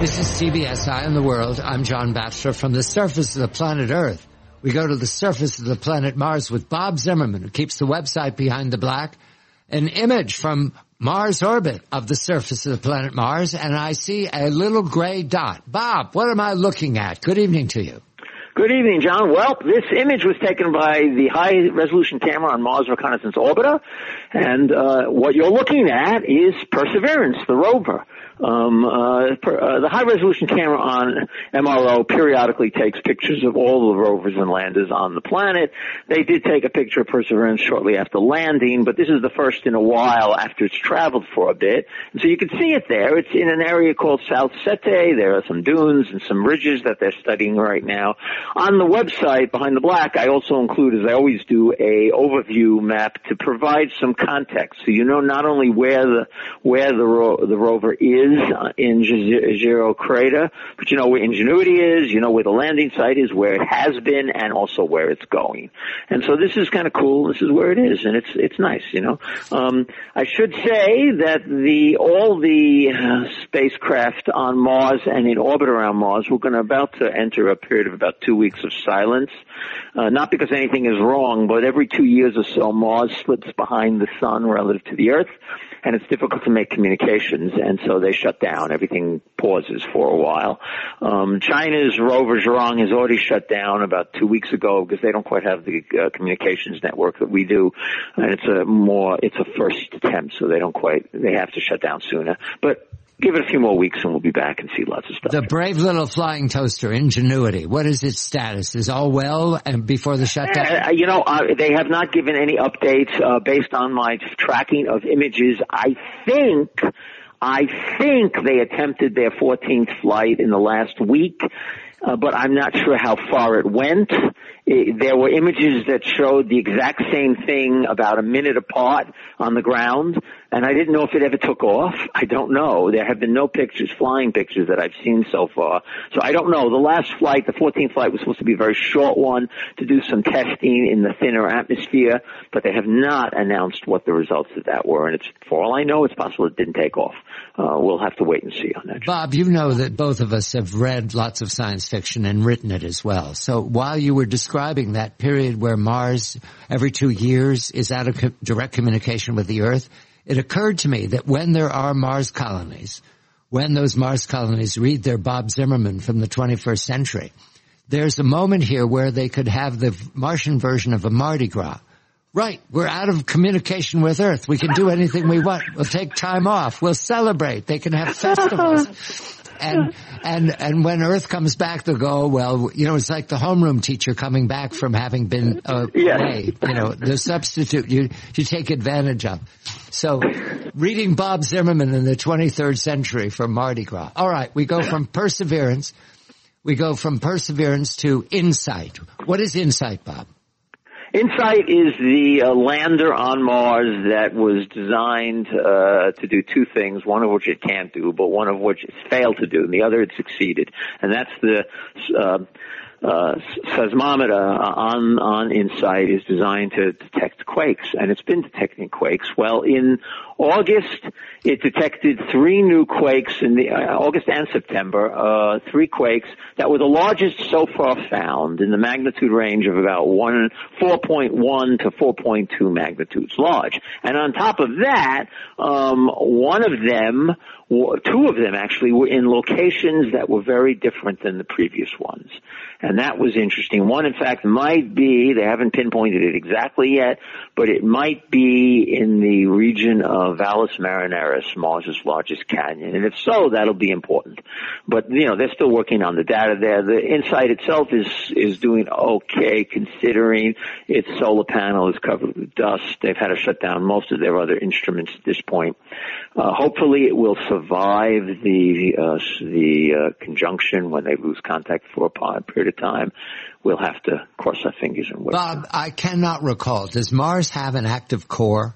This is CBS Eye on the World. I'm John Batchelor. From the surface of the planet Earth, we go to the surface of the planet Mars with Bob Zimmerman, who keeps the website Behind the Black. An image from Mars orbit of the surface of the planet Mars, and I see a little gray dot. Bob, what am I looking at? Good evening to you. Good evening, John. Well, this image was taken by the high-resolution camera on Mars Reconnaissance Orbiter, and what you're looking at is Perseverance, the rover. The high-resolution camera on MRO periodically takes pictures of all the rovers and landers on the planet. They did take a picture of Perseverance shortly after landing, but this is the first in a while after it's traveled for a bit. And so you can see it there. It's in an area called South Sete. There are some dunes and some ridges that they're studying right now. On the website, Behind the Black, I also include, as I always do, a overview map to provide some context. So you know not only where the rover is in Jezero Crater, but you know where Ingenuity is, you know where the landing site is, where it has been, and also where it's going. And so this is kind of cool. This is where it is, and it's nice, you know. I should say that all the spacecraft on Mars and in orbit around Mars, we're about to enter a period of about 2 weeks of silence. Not because anything is wrong, but every 2 years or so, Mars slips behind the sun relative to the Earth, and it's difficult to make communications, and so they shut down. Everything pauses for a while. China's rover Zhurong has already shut down about 2 weeks ago because they don't quite have the communications network that we do, and it's a first attempt, so they have to shut down sooner. But give it a few more weeks and we'll be back and see lots of stuff. The brave little flying toaster, Ingenuity, what is its status? Is all well and before the shutdown? They have not given any updates based on my tracking of images. I think they attempted their 14th flight in the last week, but I'm not sure how far it went. There were images that showed the exact same thing about a minute apart on the ground, and I didn't know if it ever took off. I don't know. There have been no flying pictures that I've seen so far. So I don't know. The last flight, the 14th flight, was supposed to be a very short one to do some testing in the thinner atmosphere, but they have not announced what the results of that were. And for all I know, it's possible it didn't take off. We'll have to wait and see on that. Bob, you know that both of us have read lots of science fiction and written it as well. So while you were describing that period where Mars every 2 years is out of direct communication with the Earth, it occurred to me that when there are Mars colonies, when those Mars colonies read their Bob Zimmerman from the 21st century, there's a moment here where they could have the Martian version of a Mardi Gras. Right, we're out of communication with Earth. We can do anything we want. We'll take time off. We'll celebrate. They can have festivals. And when Earth comes back, they'll go, well, you know, it's like the homeroom teacher coming back from having been away. You know, the substitute you take advantage of. So reading Bob Zimmerman in the 23rd century for Mardi Gras. All right, we go from Perseverance. We go from Perseverance to InSight. What is InSight, Bob? InSight is the lander on Mars that was designed to do two things, one of which it can't do, but one of which it's failed to do, and the other it succeeded. And that's the seismometer on InSight is designed to detect quakes, and it's been detecting quakes. Well, in August, it detected 3 new quakes in August and September, 3 quakes that were the largest so far found in the magnitude range of about 4.1 to 4.2 magnitudes large. And on top of that, 2 of them actually were in locations that were very different than the previous ones. And that was interesting. One, in fact, might be, they haven't pinpointed it exactly yet, but it might be in the region of Valles Marineris, Mars' largest canyon. And if so, that'll be important. But, you know, they're still working on the data there. The InSight itself is doing okay, considering its solar panel is covered with dust. They've had to shut down most of their other instruments at this point. Hopefully it will survive the conjunction when they lose contact for a period of time. We'll have to cross our fingers and wait. Bob, I cannot recall. Does Mars have an active core?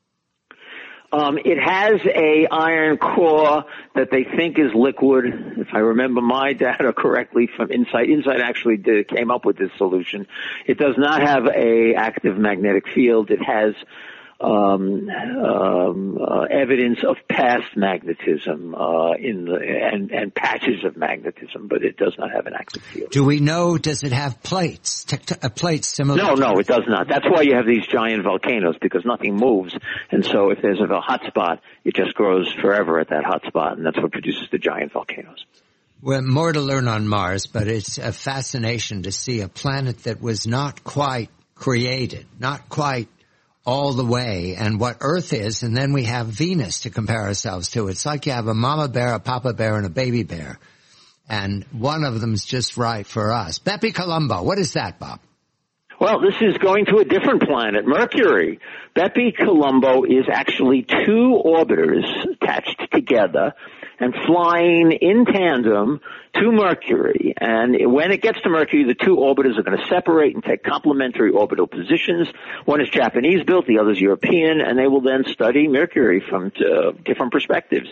It has a iron core that they think is liquid. If I remember my data correctly from InSight, InSight actually came up with this solution. It does not have a active magnetic field. It has evidence of past magnetism and patches of magnetism, but it does not have an active field. Do we know, does it have plates, plates similar? No, it does not. That's why you have these giant volcanoes, because nothing moves. And so if there's a hot spot, it just grows forever at that hot spot, and that's what produces the giant volcanoes. Well, more to learn on Mars, but it's a fascination to see a planet that was not quite created, not quite all the way, and what Earth is, and then we have Venus to compare ourselves to. It's like you have a mama bear, a papa bear, and a baby bear, and one of them's just right for us. Bepi Colombo, what is that, Bob? Well, this is going to a different planet, Mercury. Bepi Colombo is actually two orbiters attached together and flying in tandem to Mercury. And when it gets to Mercury, the two orbiters are going to separate and take complementary orbital positions. One is Japanese built, the other is European, and they will then study Mercury from different perspectives.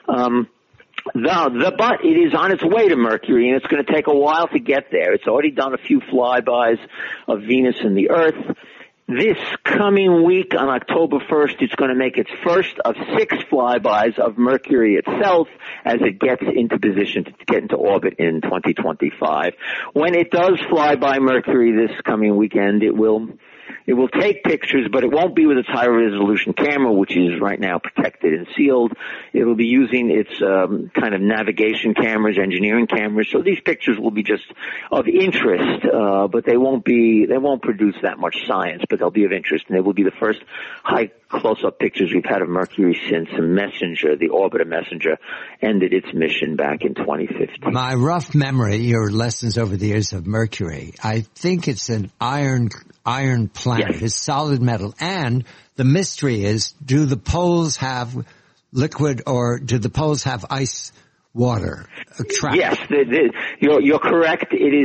But it is on its way to Mercury, and it's going to take a while to get there. It's already done a few flybys of Venus and the Earth. This coming week on October 1st, it's going to make its first of 6 flybys of Mercury itself as it gets into position to get into orbit in 2025. When it does fly by Mercury this coming weekend, it will take pictures, but it won't be with its high-resolution camera, which is right now protected and sealed. It'll be using its kind of navigation cameras, engineering cameras. So these pictures will be just of interest, but they won't produce that much science, but they'll be of interest. And they will be the first high close-up pictures we've had of Mercury since Messenger, the orbiter Messenger, ended its mission back in 2015. My rough memory, your lessons over the years of Mercury, I think it's an iron planet. Yes. It's solid metal. And the mystery is, do the poles have liquid or do the poles have ice water? Yes, you're correct.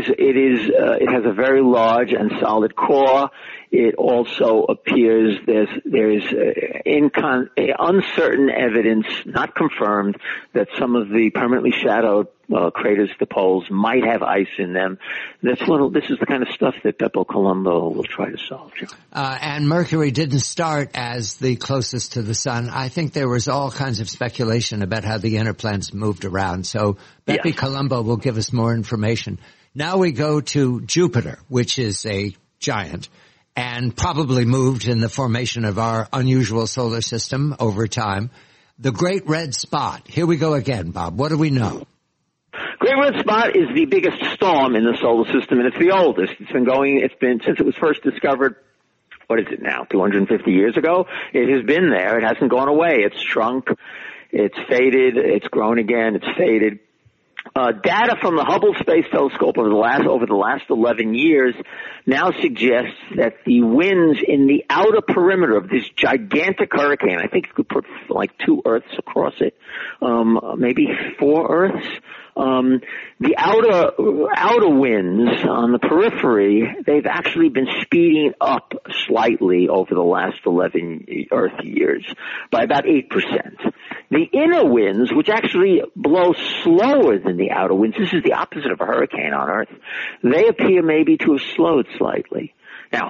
It has a very large and solid core. It also appears there's uncertain evidence, not confirmed, that some of the permanently shadowed craters to the poles might have ice in them. This is the kind of stuff that Bepi Colombo will try to solve. And Mercury didn't start as the closest to the sun. I think there was all kinds of speculation about how the inner planets moved around. So Bepi Colombo will give us more information. Now we go to Jupiter, which is a giant, and probably moved in the formation of our unusual solar system over time. The Great Red Spot. Here we go again, Bob. What do we know? Great Red Spot is the biggest storm in the solar system, and it's the oldest. It's been since it was first discovered, what is it now, 250 years ago? It has been there. It hasn't gone away. It's shrunk. It's faded. It's grown again. It's faded. Data from the Hubble Space Telescope over the last 11 years now suggests that the winds in the outer perimeter of this gigantic hurricane, I think you could put like 2 Earths across it, maybe 4 Earths. The outer winds on the periphery, they've actually been speeding up slightly over the last 11 Earth years by about 8%. The inner winds, which actually blow slower than the outer winds, this is the opposite of a hurricane on Earth, they appear maybe to have slowed slightly. Now,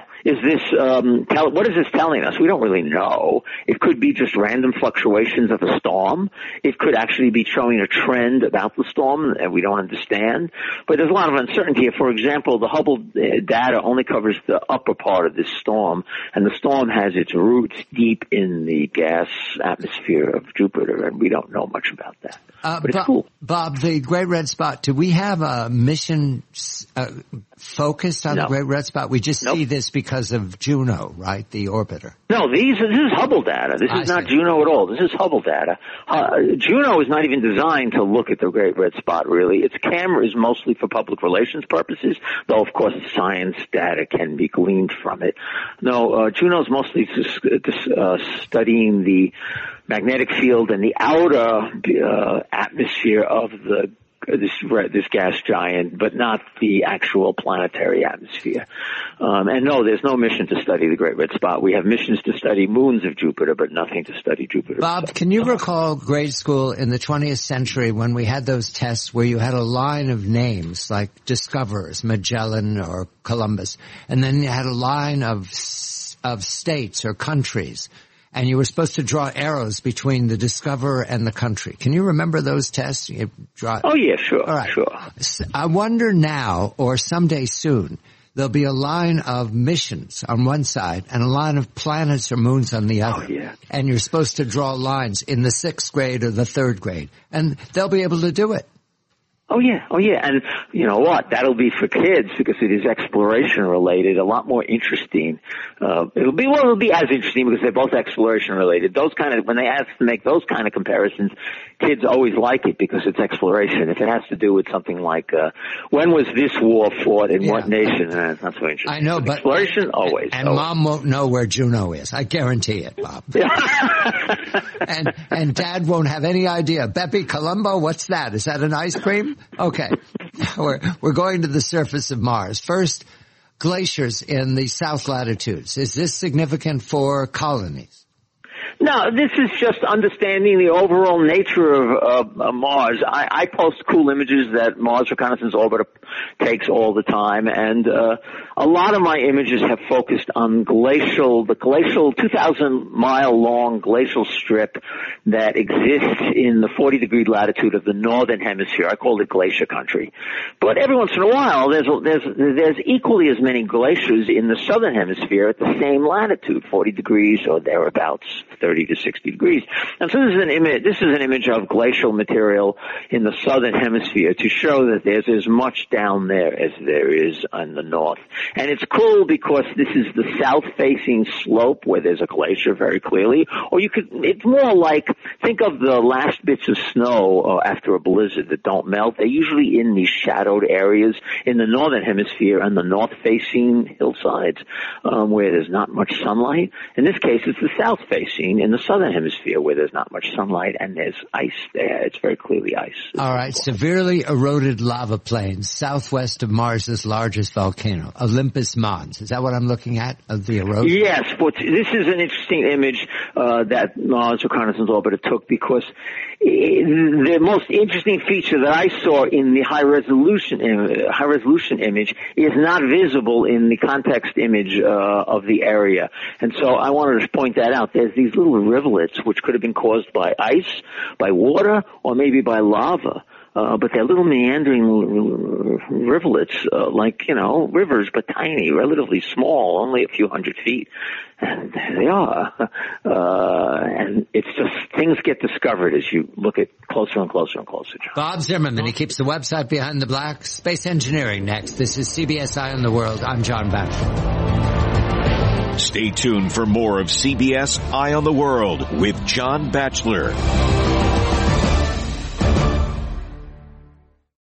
what is this telling us? We don't really know. It could be just random fluctuations of a storm. It could actually be showing a trend about the storm that we don't understand. But there's a lot of uncertainty. For example, the Hubble data only covers the upper part of this storm, and the storm has its roots deep in the gas atmosphere of Jupiter, and we don't know much about that. But it's cool. Bob, the Great Red Spot, do we have a mission focused on the Great Red Spot? We just see this because of Juno, right? The orbiter. No, this is Hubble data. This is not Juno at all. This is Hubble data. Juno is not even designed to look at the Great Red Spot, really. Its camera is mostly for public relations purposes, though, of course, science data can be gleaned from it. No, Juno's mostly studying the magnetic field and the outer atmosphere of this gas giant, but not the actual planetary atmosphere. And no, there's no mission to study the Great Red Spot. We have missions to study moons of Jupiter, but nothing to study Jupiter. Bob, can you recall grade school in the 20th century when we had those tests where you had a line of names like discoverers, Magellan or Columbus, and then you had a line of states or countries, and you were supposed to draw arrows between the discoverer and the country. Can you remember those tests? Oh, yeah, sure. All right. Sure. I wonder now, or someday soon, there'll be a line of missions on one side and a line of planets or moons on the other. Oh, yeah. And you're supposed to draw lines in the 6th grade or the 3rd grade. And they'll be able to do it. Oh yeah. And you know what? That'll be for kids because it is exploration related, a lot more interesting. It'll be as interesting because they're both exploration related. When they ask to make those kind of comparisons, kids always like it because it's exploration. If it has to do with something like, when was this war fought in what nation, it's not so interesting. I know, but exploration, always. And always. Mom won't know where Juno is. I guarantee it, Bob. and Dad won't have any idea. Bepi Colombo, what's that? Is that an ice cream? Okay. We're going to the surface of Mars. First, glaciers in the south latitudes. Is this significant for colonies? No, this is just understanding the overall nature of Mars. I post cool images that Mars Reconnaissance Orbiter takes all the time, and a lot of my images have focused on the glacial 2,000-mile-long glacial strip that exists in the 40-degree latitude of the northern hemisphere. I call it glacier country. But every once in a while, there's equally as many glaciers in the southern hemisphere at the same latitude, 40 degrees or thereabouts. 30 to 60 degrees. And so this is an image of glacial material in the southern hemisphere to show that there's as much down there as there is in the north. And it's cool because this is the south-facing slope where there's a glacier very clearly. Or it's more like, think of the last bits of snow after a blizzard that don't melt. They're usually in these shadowed areas in the northern hemisphere and the north-facing hillsides where there's not much sunlight. In this case, it's the south-facing in the southern hemisphere where there's not much sunlight and there's ice there. It's very clearly ice. All right. Severely eroded lava plains southwest of Mars's largest volcano, Olympus Mons. Is that what I'm looking at, of the erosion? Yes, but this is an interesting image that Mars Reconnaissance Orbiter took because the most interesting feature that I saw in the high resolution image is not visible in the context image of the area. And so I wanted to point that out. There's these little rivulets which could have been caused by ice, by water, or maybe by lava. But they're little meandering rivulets, rivers, but tiny, relatively small, only a few hundred feet. And there they are. And it's just, things get discovered as you look at closer and closer and closer, John. Bob Zimmerman, he keeps the website Behind the Black. Space Engineering next. This is CBS Eye on the World. I'm John Batchelor. Stay tuned for more of CBS Eye on the World with John Batchelor.